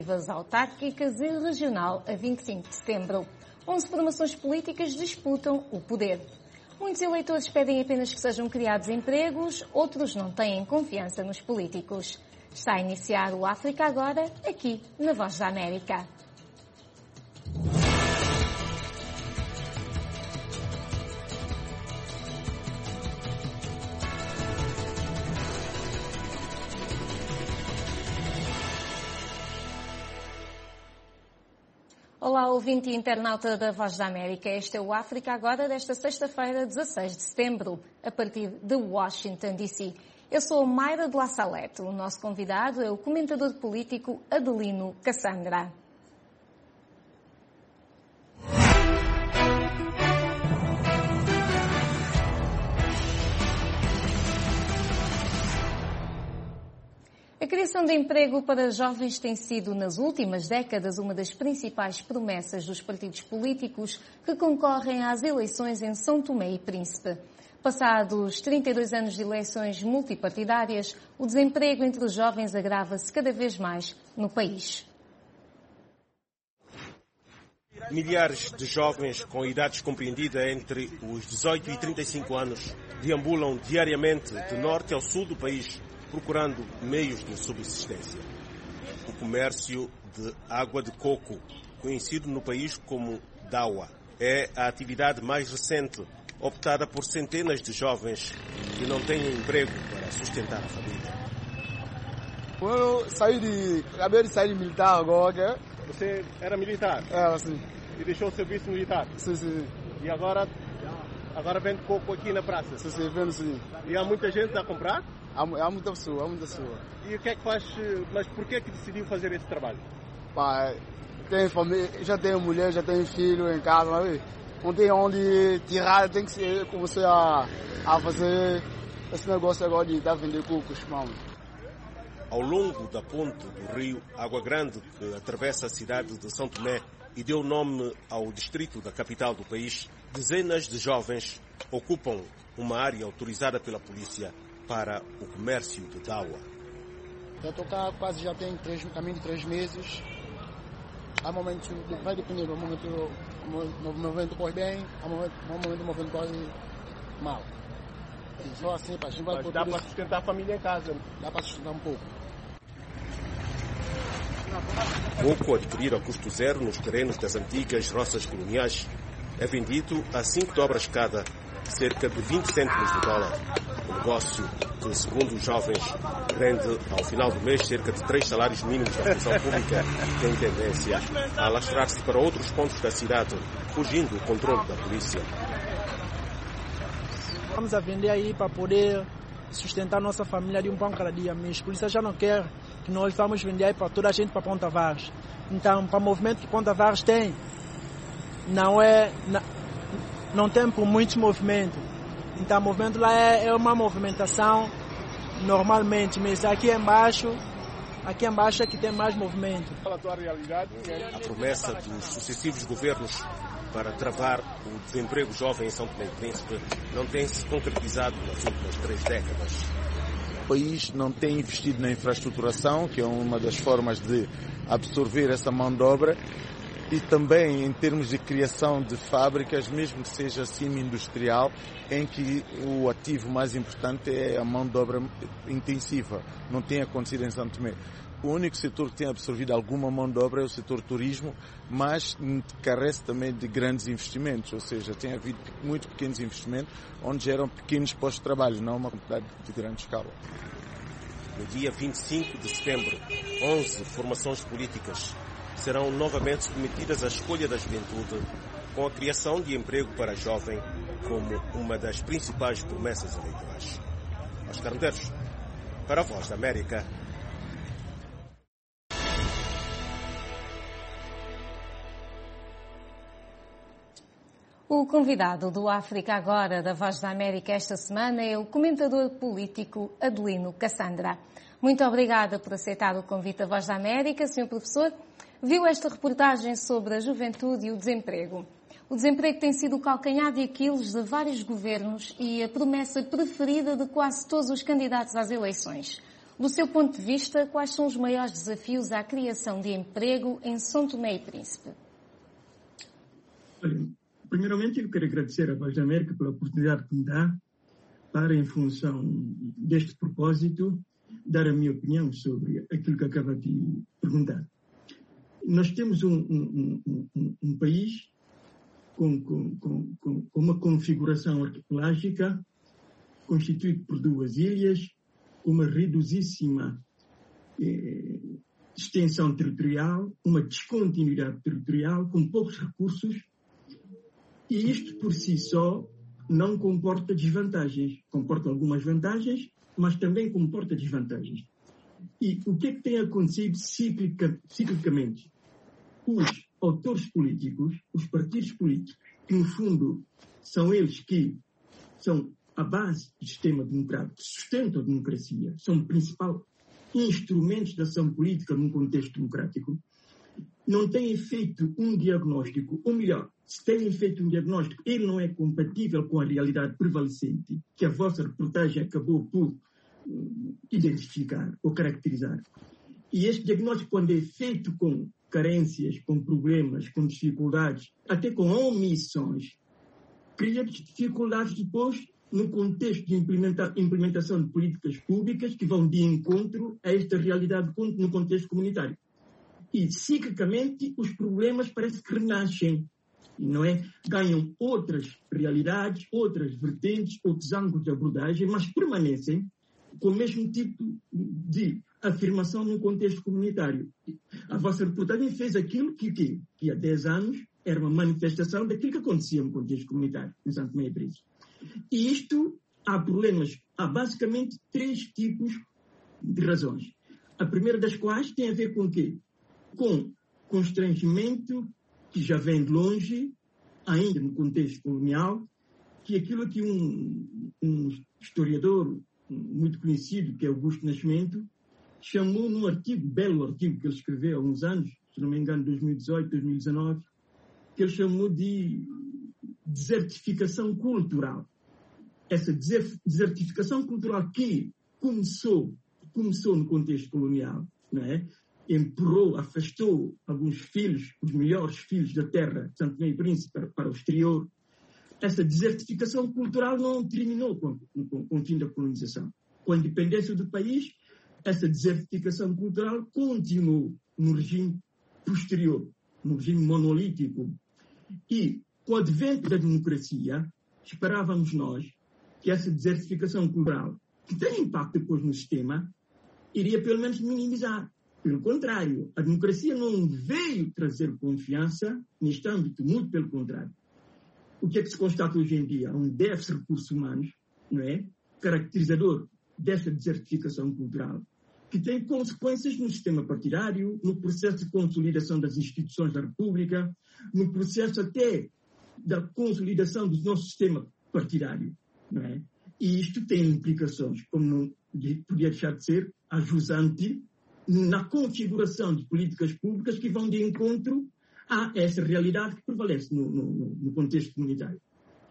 Autárquicas e regional a 25 de setembro. 11 formações políticas disputam o poder. Muitos eleitores pedem apenas que sejam criados empregos, outros não têm confiança nos políticos. Está a iniciar o África Agora, aqui na Voz da América. Olá, ouvinte e internauta da Voz da América. Este é o África Agora desta sexta-feira, 16 de setembro, a partir de Washington, D.C. Eu sou Mayra de La Salete. O nosso convidado é o comentador político Adelino Cassandra. A criação de emprego para jovens tem sido, nas últimas décadas, uma das principais promessas dos partidos políticos que concorrem às eleições em São Tomé e Príncipe. Passados 32 anos de eleições multipartidárias, o desemprego entre os jovens agrava-se cada vez mais no país. Milhares de jovens com idades compreendidas entre os 18 e 35 anos deambulam diariamente de norte ao sul do país, procurando meios de subsistência. O comércio de água de coco, conhecido no país como dawa, é a atividade mais recente, optada por centenas de jovens que não têm emprego para sustentar a família. Eu acabei de sair de militar agora. Você era militar? É, sim. E deixou o serviço militar? Sim. E agora vende coco aqui na praça? Sim, vendo sim. E há muita gente a comprar? Há muita pessoa. E o que é que faz? Mas por que é que decidiu fazer esse trabalho? Pá, tem família, já tenho mulher, já tenho filho em casa, mas não tem onde tirar, tem que começar a fazer esse negócio agora de vender cocos, mano. Ao longo da ponte do rio Água Grande, que atravessa a cidade de São Tomé e deu nome ao distrito da capital do país, dezenas de jovens ocupam uma área autorizada pela polícia para o comércio de dawa. Eu estou cá quase já tem caminho de 3 meses. Há momentos, vai depender do momento, o movimento corre bem, há momento o movimento corre mal. Só assim, a gente vai. Mas dá para sustentar a família em casa? Dá para sustentar um pouco. Coco adquirido a custo zero nos terrenos das antigas roças coloniais é vendido a 5 dobras cada, cerca de 20 cêntimos de dólar. O negócio que, segundo os jovens, rende ao final do mês cerca de 3 salários mínimos da função pública, tem tendência a alastrar-se para outros pontos da cidade, fugindo do controle da polícia. Vamos a vender aí para poder sustentar nossa família de um pão cada dia. Mas a polícia já não quer que nós vamos vender aí para toda a gente para Ponta Vares. Então, para o movimento que Ponta Vares tem, não tem por muitos movimentos. Então, o movimento lá é uma movimentação normalmente, mas aqui embaixo é que tem mais movimento. A promessa dos sucessivos governos para travar o desemprego jovem em São Tomé e Príncipe não tem se concretizado nas últimas 3 décadas. O país não tem investido na infraestruturação, que é uma das formas de absorver essa mão de obra, e também em termos de criação de fábricas, mesmo que seja semi-industrial, em que o ativo mais importante é a mão de obra intensiva. Não tem acontecido em São Tomé. O único setor que tem absorvido alguma mão de obra é o setor turismo, mas carece também de grandes investimentos, ou seja, tem havido muito pequenos investimentos, onde geram pequenos postos de trabalho, não uma quantidade de grande escala. No dia 25 de setembro, 11 formações políticas serão novamente submetidas à escolha da juventude, com a criação de emprego para jovem como uma das principais promessas eleitorais. Oscar Medeiros, para a Voz da América. O convidado do África Agora da Voz da América esta semana é o comentador político Adelino Cassandra. Muito obrigada por aceitar o convite da Voz da América, Sr. Professor. Viu esta reportagem sobre a juventude e o desemprego. O desemprego tem sido o calcanhar de Aquiles de vários governos e a promessa preferida de quase todos os candidatos às eleições. Do seu ponto de vista, quais são os maiores desafios à criação de emprego em São Tomé e Príncipe? Olha, primeiramente, eu quero agradecer à Voz da América pela oportunidade que me dá para, em função deste propósito, dar a minha opinião sobre aquilo que acaba de perguntar. Nós temos um país com uma configuração arquipelágica constituído por 2 ilhas, com uma reduzíssima extensão territorial, uma descontinuidade territorial, com poucos recursos, e isto por si só não comporta desvantagens. Comporta algumas vantagens, mas também comporta desvantagens. E o que é que tem acontecido ciclicamente? Os autores políticos, os partidos políticos, que no fundo são eles que são a base do sistema democrático, sustentam a democracia, são o principal instrumento de ação política num contexto democrático, não têm feito um diagnóstico, ou melhor, se têm feito um diagnóstico, ele não é compatível com a realidade prevalecente, que a vossa reportagem acabou por identificar ou caracterizar. E este diagnóstico, quando é feito com carências, com problemas, com dificuldades, até com omissões, cria dificuldades depois no contexto de implementação de políticas públicas que vão de encontro a esta realidade no contexto comunitário. E, ciclicamente, os problemas parece que renascem, não é? Ganham outras realidades, outras vertentes, outros ângulos de abordagem, mas permanecem com o mesmo tipo de afirmação no contexto comunitário. A vossa reportagem fez aquilo que há 10 anos era uma manifestação daquilo que acontecia no contexto comunitário, em São Tomé e Príncipe. E isto, há problemas, há basicamente 3 tipos de razões. A primeira das quais tem a ver com o quê? Com constrangimento que já vem de longe, ainda no contexto colonial, que aquilo que um historiador muito conhecido, que é Augusto Nascimento, chamou num artigo, belo artigo que ele escreveu há uns anos, se não me engano, 2018, 2019, que ele chamou de desertificação cultural. Essa desertificação cultural que começou no contexto colonial, não é? Empurrou, afastou alguns filhos, os melhores filhos da terra, de São Tomé e Príncipe, para o exterior. Essa desertificação cultural não terminou com o fim da colonização. Com a independência do país, essa desertificação cultural continuou no regime posterior, no regime monolítico. E, com o advento da democracia, esperávamos nós que essa desertificação cultural, que tem impacto depois no sistema, iria pelo menos minimizar. Pelo contrário, a democracia não veio trazer confiança neste âmbito, muito pelo contrário. O que é que se constata hoje em dia? Um déficit de recursos humanos, não é? Caracterizador desta desertificação cultural, que tem consequências no sistema partidário, no processo de consolidação das instituições da República, no processo até da consolidação do nosso sistema partidário, não é? E isto tem implicações, como não podia deixar de ser, ajusante na configuração de políticas públicas que vão de encontro a essa realidade que prevalece no contexto comunitário.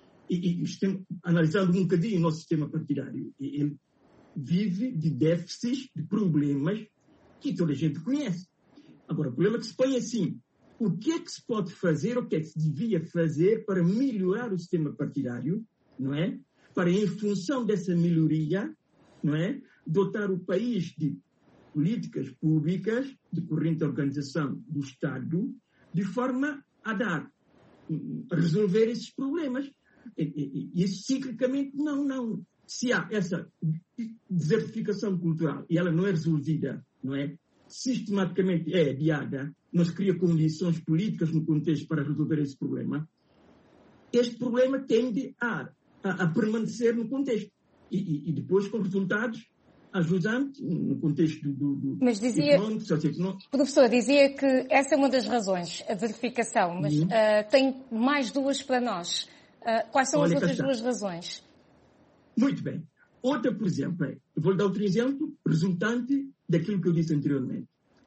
E analisando um bocadinho o nosso sistema partidário, ele vive de déficits, de problemas que toda a gente conhece. Agora, o problema é que se põe assim: o que é que se pode fazer, o que é que se devia fazer para melhorar o sistema partidário, não é? Para, em função dessa melhoria, não é? Dotar o país de políticas públicas de corrente organização do Estado, de forma a resolver esses problemas. E isso ciclicamente não. Se há essa desertificação cultural e ela não é resolvida, não é? Sistematicamente é adiada, não se cria condições políticas no contexto para resolver esse problema, este problema tende a permanecer no contexto. E depois com resultados ajudantes no contexto do mas dizia, econômico, socioeconômico. Professor, dizia que essa é uma das razões, a desertificação, mas tem mais 2 para nós. Quais são as outras 2 razões? Muito bem. Outra, por exemplo, eu vou-lhe dar outro exemplo resultante daquilo que eu disse anteriormente.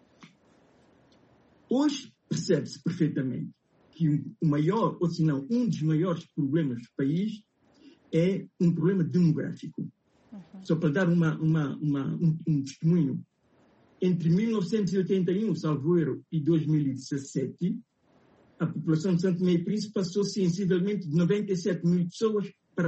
Hoje percebe-se perfeitamente que o maior, ou se não, um dos maiores problemas do país é um problema demográfico. só para dar um testemunho, entre 1981, salvo erro, e 2017, a população de São Tomé e Príncipe passou sensivelmente de 97 mil pessoas para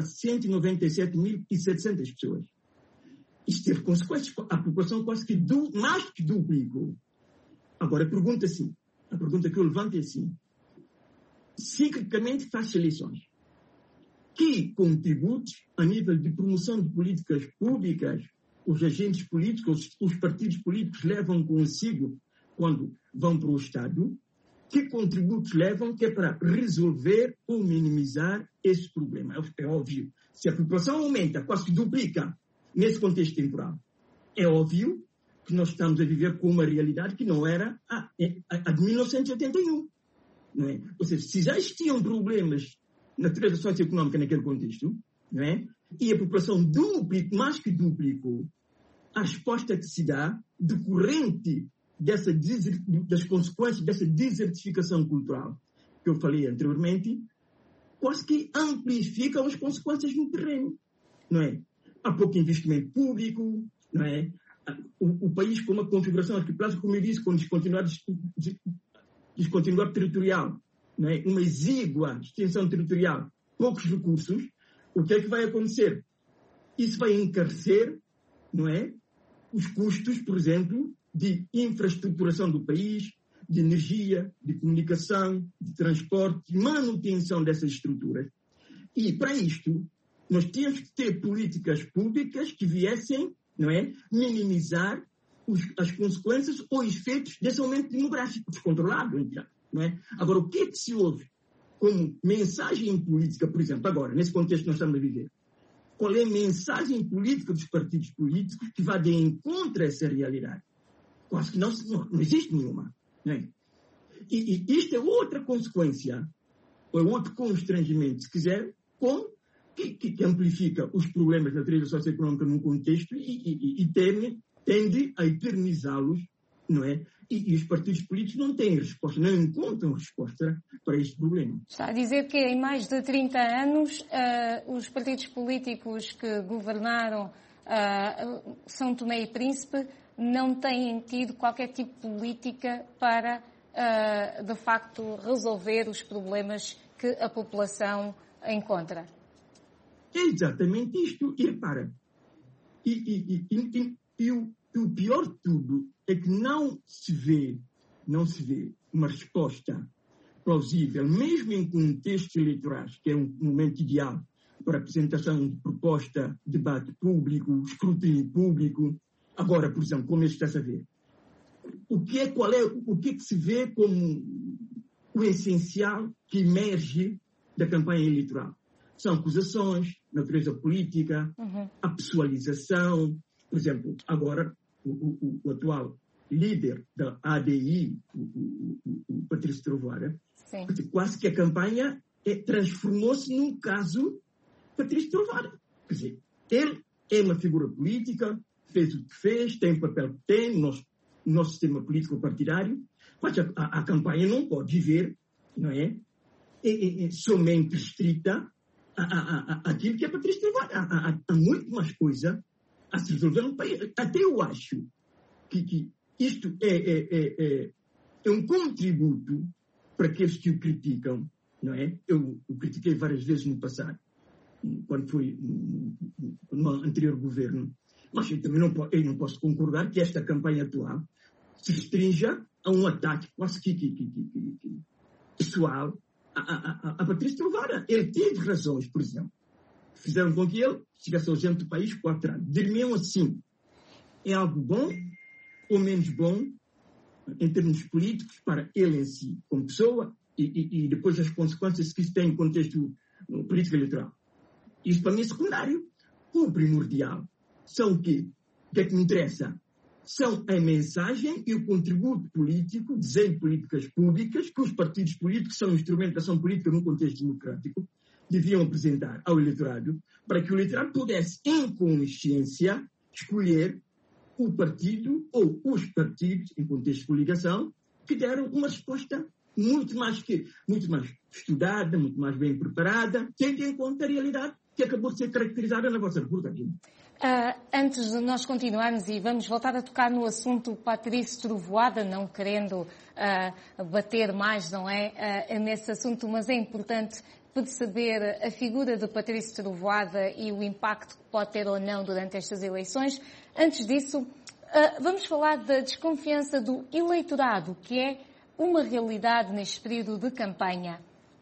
197.700 pessoas. Isto teve consequências. A população quase que mais que duplicou. Agora, a pergunta que eu levanto é assim. Ciclicamente faz eleições. Que contributos, a nível de promoção de políticas públicas, os agentes políticos, os partidos políticos levam consigo quando vão para o Estado? Que contributos levam que é para resolver ou minimizar esse problema? É óbvio. Se a população aumenta, quase que duplica nesse contexto temporal, é óbvio que nós estamos a viver com uma realidade que não era a de 1981. Não é? Ou seja, se já existiam problemas na natureza socioeconómica naquele contexto, não é? E a população mais que duplicou, a resposta que se dá decorrente das consequências dessa desertificação cultural que eu falei anteriormente, quase que amplificam as consequências no terreno, não é? Há pouco investimento público, não é? O país com uma configuração arquipelágica, como eu disse, com descontinuidade territorial, não é? Uma exígua extensão territorial, poucos recursos, o que é que vai acontecer? Isso vai encarecer, não é? Os custos, por exemplo, de infraestruturação do país, de energia, de comunicação, de transporte, de manutenção dessas estruturas. E, para isto, nós temos que ter políticas públicas que viessem, não é, minimizar as consequências ou efeitos desse aumento demográfico descontrolado. Não é? Agora, o que é que se ouve como mensagem política, por exemplo, agora, nesse contexto que nós estamos a viver? Qual é a mensagem política dos partidos políticos que vai de encontro a essa realidade? Quase que não existe nenhuma. Não é? E isto é outra consequência, ou é outro constrangimento, se quiser, que amplifica os problemas da natureza socioeconómica num contexto e tende a eternizá-los, não é? E os partidos políticos não têm resposta, não encontram resposta para este problema. Está a dizer que em mais de 30 anos os partidos políticos que governaram São Tomé e Príncipe não têm tido qualquer tipo de política para, de facto, resolver os problemas que a população encontra. É exatamente isto. E repara, o pior de tudo é que não se vê uma resposta plausível, mesmo em contextos eleitorais, que é um momento ideal para a apresentação de proposta, debate público, escrutínio público. Agora, por exemplo, como este está a ver, o que é que se vê como o essencial que emerge da campanha eleitoral? São acusações, natureza política, a pessoalização. Por exemplo, agora, o atual líder da ADI, o Patrício Trovoada, quase que a campanha transformou-se num caso Patrício Trovoada. Quer dizer, ele é uma figura política, fez o que fez, tem o papel que tem no nosso sistema político partidário, mas a campanha não pode viver, não é? Somente restrita àquilo que é Patrício Trovoada. Há muito mais coisa a se resolver no país. Até eu acho que isto é um contributo para aqueles que o criticam, não é? Eu o critiquei várias vezes no passado, quando foi no anterior governo. Mas eu também não posso concordar que esta campanha atual se restrinja a um ataque quase que pessoal a Patrício Trovoada. Ele teve razões, por exemplo. Fizeram com que ele estivesse ausente do país 4 anos. Diriam assim, é algo bom ou menos bom em termos políticos para ele em si, como pessoa, e depois as consequências que isso tem em contexto político eleitoral. Isso para mim é secundário. O primordial são o quê? O que é que me interessa? São a mensagem e o contributo político, desenho de políticas públicas, que os partidos políticos são instrumentação política num contexto democrático, deviam apresentar ao eleitorado, para que o eleitorado pudesse, em consciência, escolher o partido ou os partidos, em contexto de coligação, que deram uma resposta muito mais estudada, muito mais bem preparada, tendo em conta a realidade que acabou de ser caracterizada na vossa reportagem. Antes de nós continuarmos e vamos voltar a tocar no assunto Patrício Trovoada, não querendo bater mais, não é, nesse assunto, mas é importante perceber a figura de Patrício Trovoada e o impacto que pode ter ou não durante estas eleições. Antes disso, vamos falar da desconfiança do eleitorado, que é uma realidade neste período de campanha.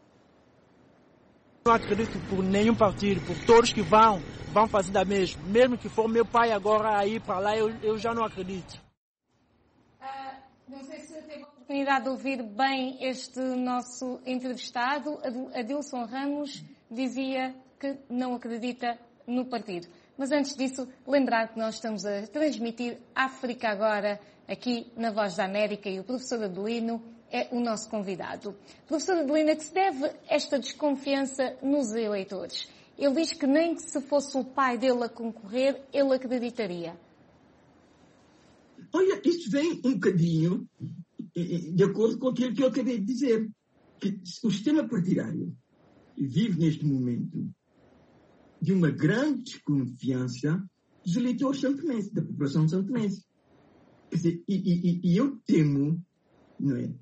Não acredito por nenhum partido, por todos que vão fazer da mesma. Mesmo que for meu pai agora a ir para lá, eu já não acredito. Não sei se teve a oportunidade de ouvir bem este nosso entrevistado. Adilson Ramos dizia que não acredita no partido. Mas antes disso, lembrar que nós estamos a transmitir África Agora aqui na Voz da América e o professor Adelino é o nosso convidado. Professor Adelino, a que se deve esta desconfiança nos eleitores? Ele diz que nem que se fosse o pai dele a concorrer, ele acreditaria. Olha, isto vem um bocadinho de acordo com aquilo que eu acabei de dizer. Que o sistema partidário vive neste momento de uma grande desconfiança dos eleitores santomenses, da população santomense. Quer dizer, e eu temo, não é?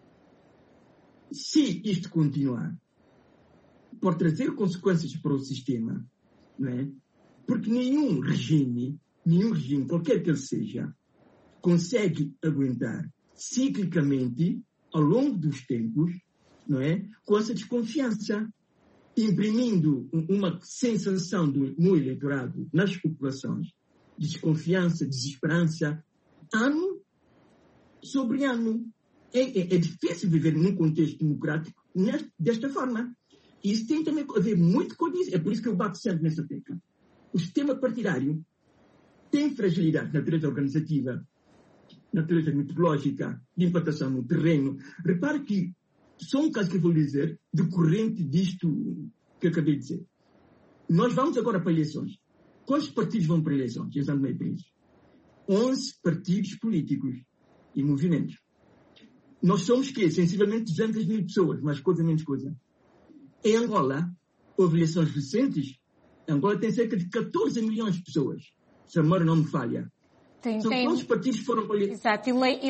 Se isto continuar, pode trazer consequências para o sistema, não é? Porque nenhum regime, qualquer que ele seja, consegue aguentar ciclicamente, ao longo dos tempos, não é? Com essa desconfiança, imprimindo uma sensação no eleitorado, nas populações, de desconfiança, desesperança, ano sobre ano. É difícil viver num contexto democrático desta forma. E isso tem também a ver muito com isso. É por isso que eu bato sempre nessa tecla. O sistema partidário tem fragilidade, natureza organizativa, natureza metodológica, de implantação no terreno. Repare que, só um caso que eu vou dizer, decorrente disto que eu acabei de dizer. Nós vamos agora para eleições. Quantos partidos vão para eleições? Em São Tomé e Príncipe? 11 partidos políticos e movimentos. Nós somos, sensivelmente 200 mil pessoas, mais coisa, menos coisa. Em Angola, houve eleições recentes. Angola tem cerca de 14 milhões de pessoas, se a memória não me falha. São quantos partidos foram para eleições? Exato,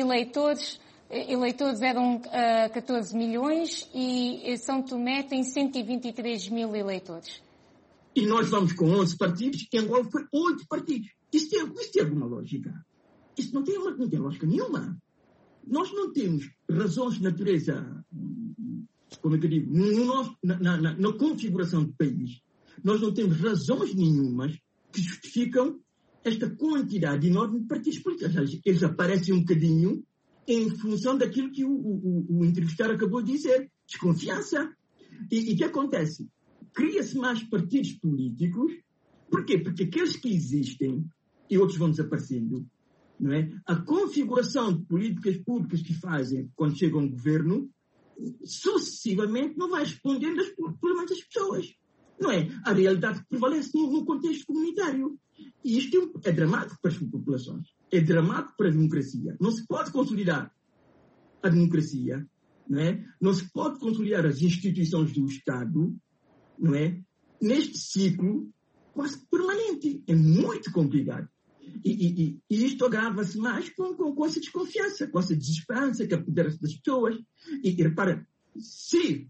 eleitores eram 14 milhões e São Tomé tem 123 mil eleitores. E nós vamos com 11 partidos, em Angola foi 8 partidos. Isto tem alguma lógica? Isto não tem lógica nenhuma. Nós não temos razões de natureza, como é que eu digo, na configuração do país. Nós não temos razões nenhumas que justificam esta quantidade enorme de partidos políticos. Eles aparecem um bocadinho em função daquilo que o entrevistado acabou de dizer, desconfiança. E o que acontece? Cria-se mais partidos políticos. Porquê? Porque aqueles que existem, e outros vão desaparecendo, não é? A configuração de políticas públicas que fazem quando chegam ao governo, sucessivamente não vai respondendo aos problemas das pessoas. Não é? A realidade que prevalece no contexto comunitário. E isto é dramático para as populações. É dramático para a democracia. Não se pode consolidar a democracia, não é? Não se pode consolidar as instituições do Estado, não é? Neste ciclo quase permanente. É muito complicado. E isto agrava-se mais com essa desconfiança, com essa desesperança que apodera-se das pessoas. E repara, se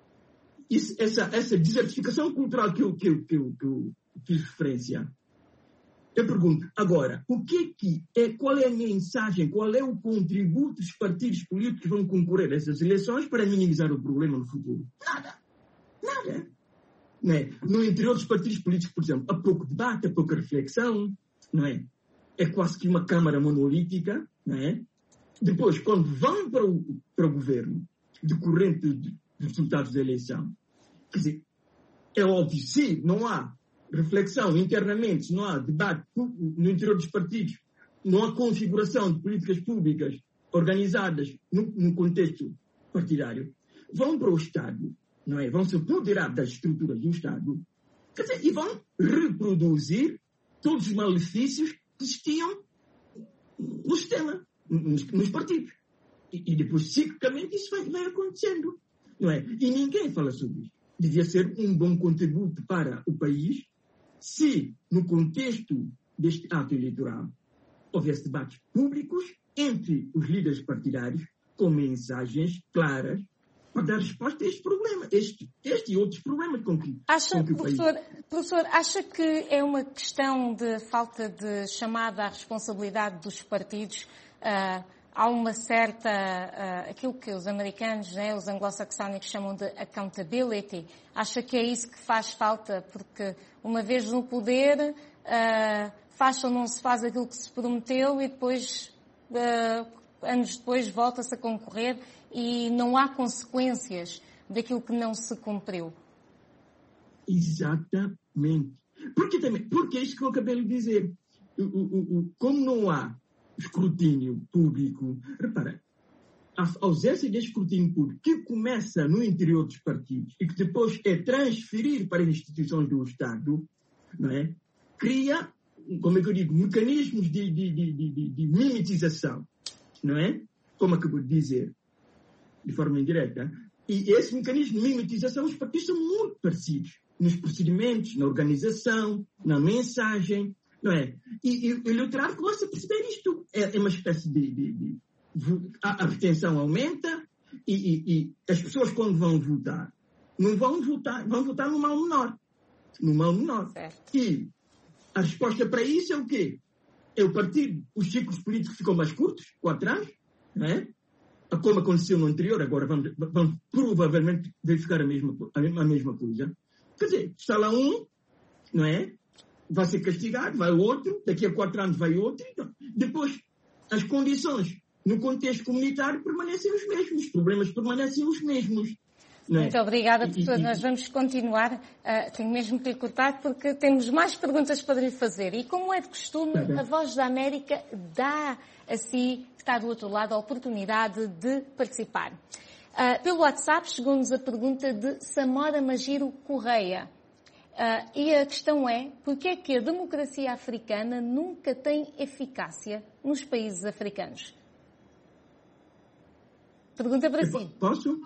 essa desertificação cultural que eu fiz referência, eu pergunto, agora, qual é a mensagem, qual é o contributo dos partidos políticos que vão concorrer a essas eleições para minimizar o problema no futuro? Nada. Não é? No interior dos partidos políticos, por exemplo, há pouco debate, há pouca reflexão, não é? É quase que uma câmara monolítica, não é? Depois, quando vão para o governo, decorrente dos resultados da eleição, quer dizer, é óbvio, se não há reflexão internamente, se não há debate no interior dos partidos, não há configuração de políticas públicas organizadas no contexto partidário, vão para o Estado, não é? Vão se apoderar das estruturas do Estado, quer dizer, e vão reproduzir todos os malefícios que existiam no sistema, nos partidos. E depois, ciclicamente, isso vai acontecendo, não é? E ninguém fala sobre isso. Devia ser um bom contributo para o país se, no contexto deste ato eleitoral, houvesse debates públicos entre os líderes partidários com mensagens claras para dar resposta a este problema, este e outros problemas com que o país... Professor, acha que é uma questão de falta de chamada à responsabilidade dos partidos? Há uma certa, aquilo que os americanos, né, os anglo-saxónicos chamam de accountability. Acha que é isso que faz falta? Porque uma vez no poder, faz ou não se faz aquilo que se prometeu e depois, anos depois, volta-se a concorrer e não há consequências daquilo que não se cumpriu. Exatamente. Porque é isso que eu acabei de dizer. Como não há escrutínio público, repara, a ausência de escrutínio público que começa no interior dos partidos e que depois é transferido para as instituições do Estado, não é? Cria, como é que eu digo, mecanismos de mimetização, não é? Como acabou de dizer, de forma indireta. E esse mecanismo de mimetização, os partidos são muito parecidos nos procedimentos, na organização, na mensagem, não é? E o eleitorado começa a perceber isto. É uma espécie a abstenção aumenta e as pessoas, quando vão votar, vão votar no mal menor. No mal menor. Certo. E a resposta para isso é o quê? É o partido, os ciclos políticos ficam mais curtos, 4 anos, não é? Como aconteceu no anterior, agora vamos provavelmente verificar a mesma coisa. Quer dizer, está lá um, não é? Vai ser castigado, vai outro, daqui a 4 anos vai outro. Então, depois, as condições no contexto comunitário permanecem os mesmos, os problemas permanecem os mesmos. Muito obrigada, professor. Nós vamos continuar. Tenho mesmo que lhe cortar porque temos mais perguntas para lhe fazer. E como é de costume, a Voz da América dá a si, que está do outro lado, a oportunidade de participar. Pelo WhatsApp chegou-nos a pergunta de Samora Magiro Correia. E a questão é, por que é que a democracia africana nunca tem eficácia nos países africanos? Pergunta para si. Posso?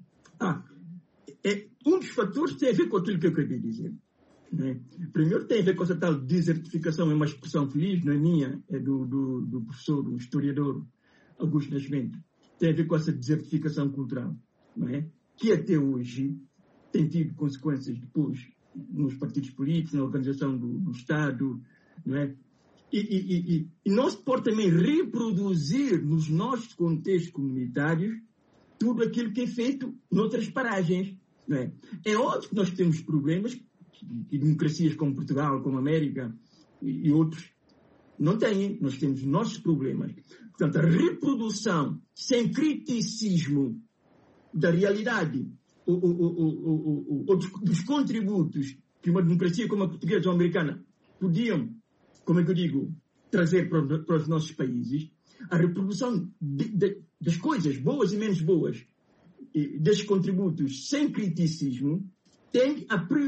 Um dos fatores tem a ver com aquilo que eu acabei de dizer. Né? Primeiro tem a ver com essa tal desertificação, é uma expressão feliz, não é minha, é do professor, do historiador Augusto Nascimento. Tem a ver com essa desertificação cultural, não é? Que até hoje tem tido consequências depois nos partidos políticos, na organização do Estado, não é? E não se pode também reproduzir nos nossos contextos comunitários tudo aquilo que é feito noutras paragens, não é? É óbvio que nós temos problemas que democracias como Portugal, como a América e outros não têm. Nós temos nossos problemas. Portanto, a reprodução sem criticismo da realidade ou dos contributos que uma democracia como a portuguesa ou a americana podiam, como é que eu digo, trazer para os nossos países, a reprodução das coisas boas e menos boas, desses contributos sem criticismo, tende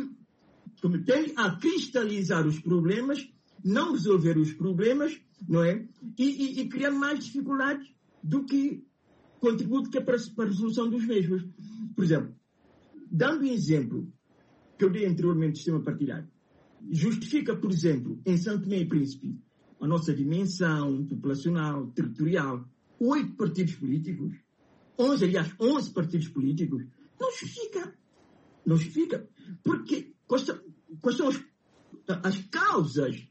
a cristalizar os problemas, não resolver os problemas, não é? E criar mais dificuldades do que contributo que é para a resolução dos mesmos. Por exemplo, dando um exemplo que eu dei anteriormente do sistema partidário, justifica, por exemplo, em São Tomé e Príncipe, a nossa dimensão populacional, territorial, 8 partidos políticos, 11 partidos políticos, não justifica. Porque quais são as causas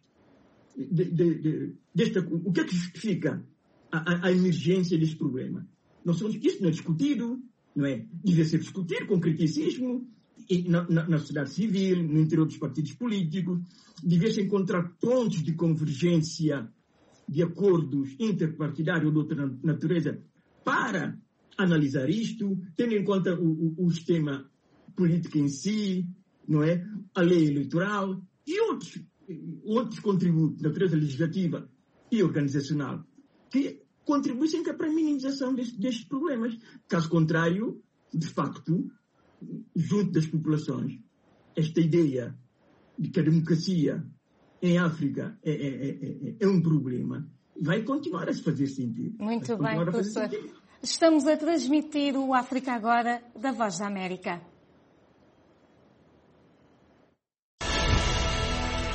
o que é que justifica a emergência deste problema? Isso não é discutido, não é? Devia ser discutido com criticismo na sociedade civil, no interior dos partidos políticos, devia-se encontrar pontos de convergência de acordos interpartidários ou de outra natureza para analisar isto, tendo em conta o sistema político em si, não é? A lei eleitoral e outros contributos de natureza legislativa e organizacional que contribuem para a minimização destes problemas. Caso contrário, de facto, junto das populações, esta ideia de que a democracia em África é um problema vai continuar a se fazer sentido. Muito bem, professor. Estamos a transmitir o África Agora da Voz da América.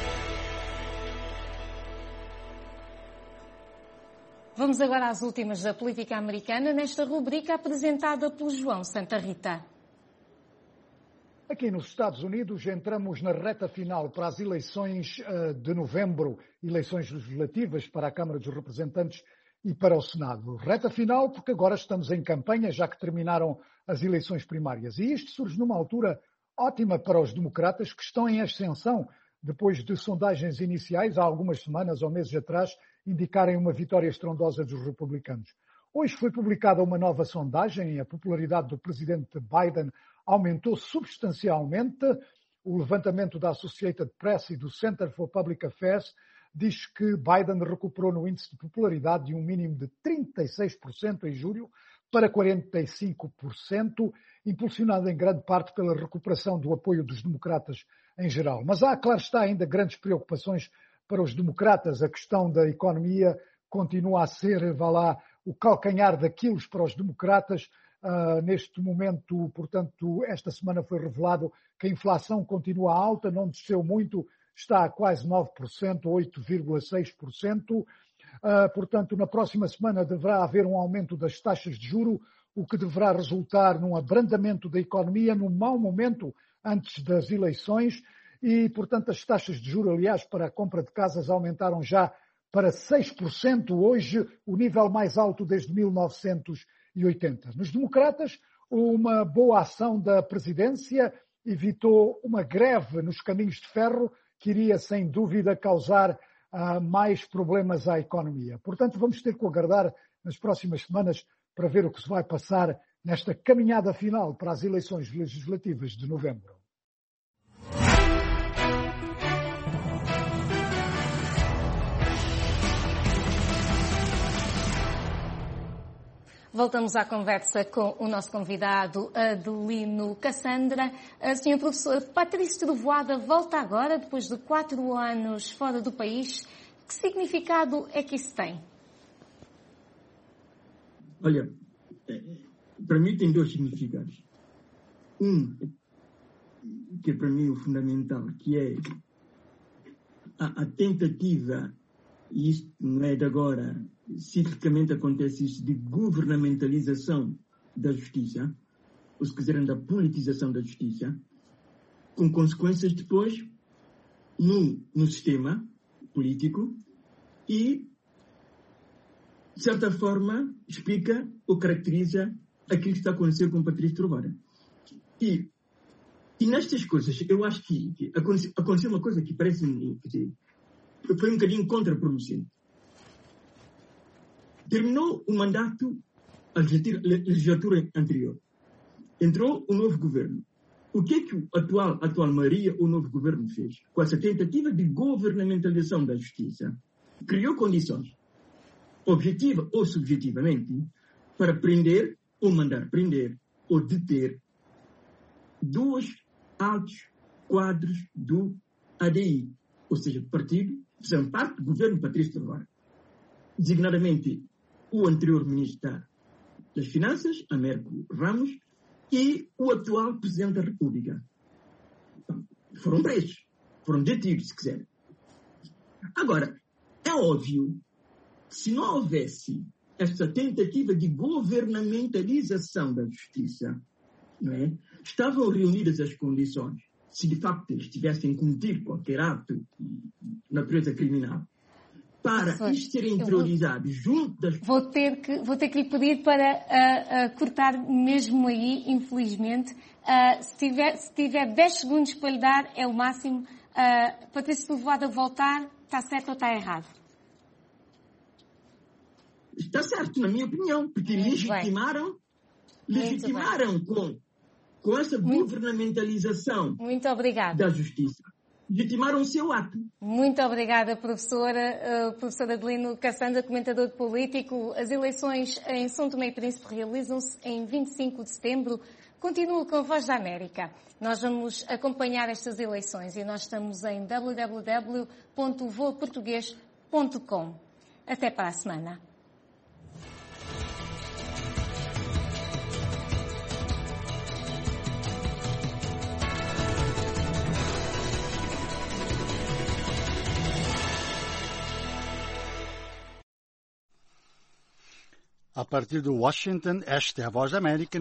Vamos agora às últimas da política americana, nesta rubrica apresentada pelo João Santa Rita. Aqui nos Estados Unidos entramos na reta final para as eleições de novembro, eleições legislativas para a Câmara dos Representantes e para o Senado. Reta final porque agora estamos em campanha, já que terminaram as eleições primárias. E isto surge numa altura ótima para os democratas, que estão em ascensão depois de sondagens iniciais, há algumas semanas ou meses atrás, indicarem uma vitória estrondosa dos republicanos. Hoje foi publicada uma nova sondagem, a popularidade do presidente Biden aumentou substancialmente. O levantamento da Associated Press e do Center for Public Affairs diz que Biden recuperou no índice de popularidade de um mínimo de 36% em julho para 45%, impulsionado em grande parte pela recuperação do apoio dos democratas em geral. Mas há, claro está, ainda grandes preocupações para os democratas. A questão da economia continua a ser, vá lá, o calcanhar daqueles para os democratas. Neste momento, portanto, esta semana foi revelado que a inflação continua alta, não desceu muito, está a quase 9%, 8,6%. Portanto, na próxima semana deverá haver um aumento das taxas de juro, o que deverá resultar num abrandamento da economia, num mau momento antes das eleições. E, portanto, as taxas de juro, aliás, para a compra de casas aumentaram já para 6% hoje, o nível mais alto desde 1980. Nos democratas, uma boa ação da presidência evitou uma greve nos caminhos de ferro que iria, sem dúvida, causar mais problemas à economia. Portanto, vamos ter que aguardar nas próximas semanas para ver o que se vai passar nesta caminhada final para as eleições legislativas de novembro. Voltamos à conversa com o nosso convidado, Adelino Cassandra. Senhor professor, Patrice Trovoada volta agora, depois de 4 anos fora do país. Que significado é que isso tem? Olha, para mim tem 2 significados. Um, que é para mim o fundamental, que é a tentativa, e isto não é de agora, ciclicamente acontece isso, de governamentalização da justiça, ou se quiserem da politização da justiça, com consequências depois no sistema político e, de certa forma, explica ou caracteriza aquilo que está a acontecer com Patrício Trovoada. E nestas coisas, eu acho que aconteceu uma coisa que parece-me, foi um bocadinho contraproducente. Terminou o mandato, a legislatura anterior. Entrou o novo governo. O que é que a atual maioria, o novo governo fez? Com essa tentativa de governamentalização da justiça, criou condições, objetiva ou subjetivamente, para prender ou mandar prender ou deter 2 altos quadros do ADI, ou seja, do partido, que são parte do governo Patrício Trovoada. Designadamente, o anterior ministro das Finanças, Américo Ramos, e o atual Presidente da República. Foram presos, foram detidos, se quiser. Agora, é óbvio que se não houvesse esta tentativa de governamentalização da justiça, não é? Estavam reunidas as condições, se de facto eles tivessem cometido qualquer ato de natureza criminal, para isto ser interiorizado junto das... Vou ter que lhe pedir para cortar mesmo aí, infelizmente. Se tiver 10 segundos para lhe dar, é o máximo. Patrício Trovoada voltar, está certo ou está errado? Está certo, na minha opinião, porque legitimaram com essa governamentalização da justiça. Legitimaram o seu ato. Muito obrigada, professora. Professora Adelino Cassandra, comentador político. As eleições em São Tomé e Príncipe realizam-se em 25 de setembro. Continuo com a Voz da América. Nós vamos acompanhar estas eleições e nós estamos em www.voaportugues.com. Até para a semana. A partir de Washington, esta é a Voz da América.